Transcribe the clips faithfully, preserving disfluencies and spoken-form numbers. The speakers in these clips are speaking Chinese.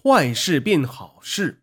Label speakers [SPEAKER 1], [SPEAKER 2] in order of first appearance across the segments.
[SPEAKER 1] 坏事变好事。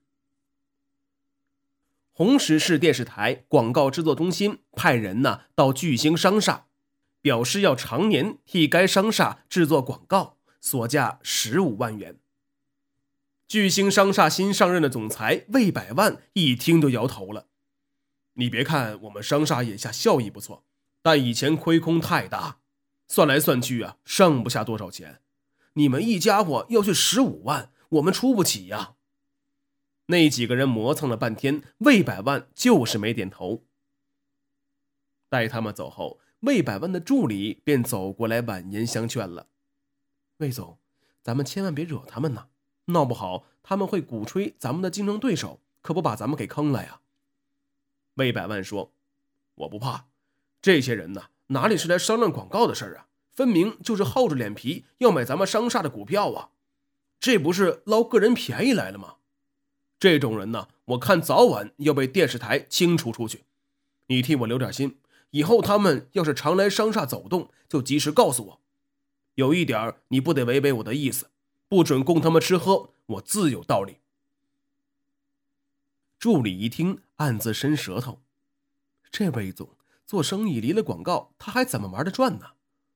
[SPEAKER 1] 红石市电视台广告制作中心派人呢到巨星商厦，表示要常年替该商厦制作广告，所价十五万元。巨星商厦新上任的总裁魏百万一听就摇头了。你别看我们商厦眼下效益不错，但以前亏空太大，算来算去啊，剩不下多少钱。你们一家伙要去十五万，我们出不起呀。那几个人磨蹭了半天，魏百万就是没点头。待他们走后，魏百万的助理便走过来婉言相劝了。魏总，咱们千万别惹他们呐，闹不好他们会鼓吹咱们的竞争对手，可不把咱们给坑了呀。魏百万说，我不怕，这些人呐，哪里是来商量广告的事儿啊，分明就是厚着脸皮要买咱们商厦的股票啊，这不是捞个人便宜来了吗？这种人呢，我看早晚要被电视台清除出去。你替我留点心，以后他们要是常来商厦走动，就及时告诉我。有一点你不得违背我的意思，不准供他们吃喝，我自有道理。助理一听，暗自伸舌头，这魏总做生意离了广告，他还怎么玩得转呢？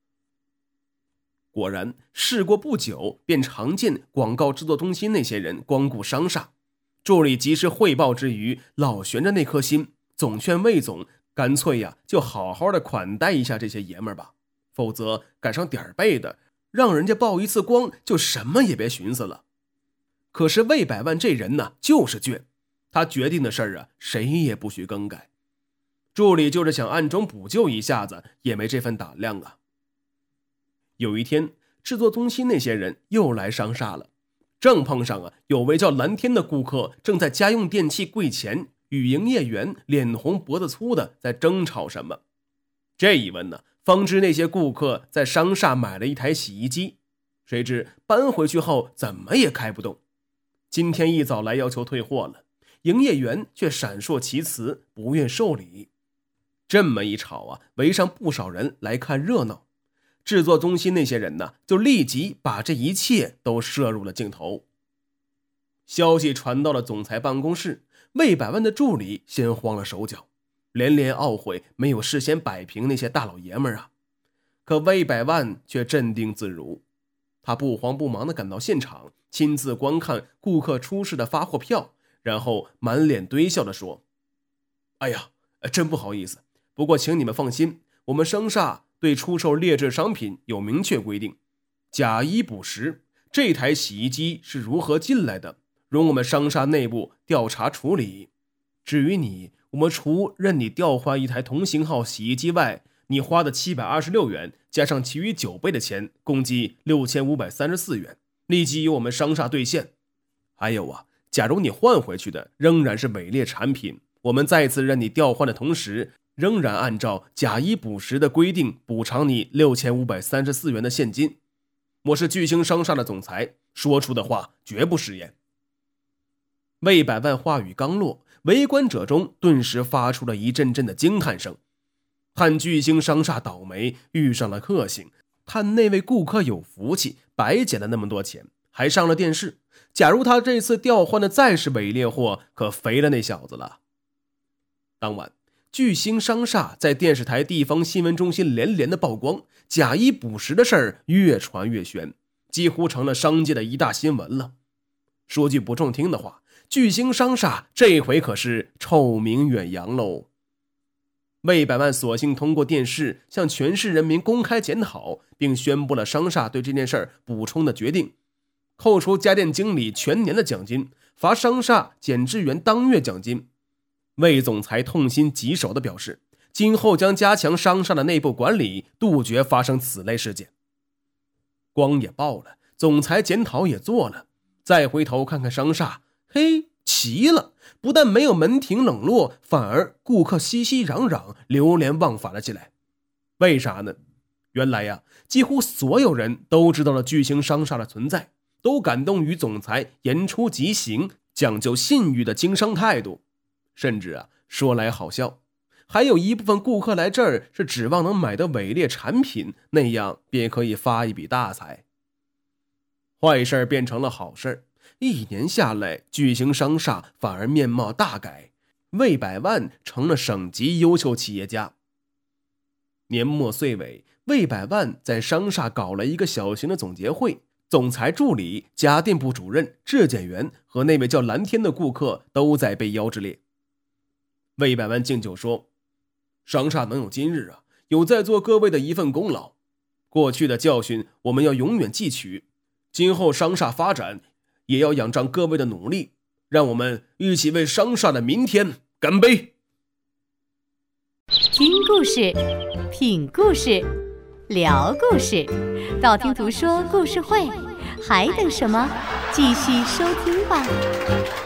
[SPEAKER 1] 果然，事过不久，便常见广告制作中心那些人光顾商厦。助理及时汇报之余，老悬着那颗心，总劝魏总干脆呀，就好好的款待一下这些爷们儿吧，否则赶上点儿背的，让人家曝一次光，就什么也别寻思了。可是魏百万这人呢，就是倔，他决定的事儿啊，谁也不许更改。助理就是想暗中补救一下子，也没这份胆量啊。有一天，制作中心那些人又来商厦了。正碰上啊，有位叫蓝天的顾客正在家用电器柜前与营业员脸红脖子粗的在争吵什么。这一问呢，方知那些顾客在商厦买了一台洗衣机，谁知搬回去后怎么也开不动。今天一早来要求退货了，营业员却闪烁其词，不愿受理。这么一吵啊，围上不少人来看热闹。制作中心那些人呢，就立即把这一切都摄入了镜头。消息传到了总裁办公室，魏百万的助理先慌了手脚，连连懊悔没有事先摆平那些大老爷们儿啊。可魏百万却镇定自如，他不慌不忙地赶到现场，亲自观看顾客出示的发货票，然后满脸堆笑地说：哎呀，真不好意思，不过请你们放心，我们商厦对出售劣质商品有明确规定，假一补十，这台洗衣机是如何进来的，容我们商厦内部调查处理。至于你，我们除认你调换一台同型号洗衣机外，你花的七百二十六元加上其余九倍的钱，共计六千五百三十四元，立即由我们商厦兑现。还有啊，假如你换回去的仍然是伪劣产品，我们再次认你调换的同时，仍然按照假一补十的规定补偿你六千五百三十四元的现金。我是巨星商厦的总裁，说出的话绝不食言。魏百万话语刚落，围观者中顿时发出了一阵阵的惊叹声。叹巨星商厦倒霉，遇上了克星；叹那位顾客有福气，白捡了那么多钱，还上了电视。假如他这次调换的再是伪劣货，可肥了那小子了。当晚，巨星商厦在电视台地方新闻中心连连的曝光，假一补十的事儿越传越玄，几乎成了商界的一大新闻了。说句不中听的话，巨星商厦这回可是臭名远扬喽。魏百万索性通过电视向全市人民公开检讨，并宣布了商厦对这件事儿补充的决定：扣除家电经理全年的奖金，罚商厦减支援当月奖金。魏总裁痛心疾首地表示，今后将加强商厦的内部管理，杜绝发生此类事件。光也爆了，总裁检讨也做了，再回头看看商厦，嘿，奇了，不但没有门庭冷落，反而顾客熙熙攘攘，流连忘返了起来。为啥呢？原来呀，几乎所有人都知道了巨星商厦的存在，都感动于总裁言出即行、讲究信誉的经商态度。甚至啊，说来好笑，还有一部分顾客来这儿是指望能买到伪劣产品，那样便可以发一笔大财。坏事变成了好事， 一年下来，巨型商厦反而面貌大改，魏百万成了省级优秀企业家。年末岁尾，魏百万在商厦搞了一个小型的总结会，总裁助理、家电部主任、质检员和那位叫蓝天的顾客都在被邀之列。魏百万敬酒说：“商厦能有今日啊，有在座各位的一份功劳。过去的教训我们要永远记取，今后商厦发展也要仰仗各位的努力，让我们一起为商厦的明天干杯！”
[SPEAKER 2] 听故事，品故事，聊故事，道听途说故事会，还等什么？继续收听吧。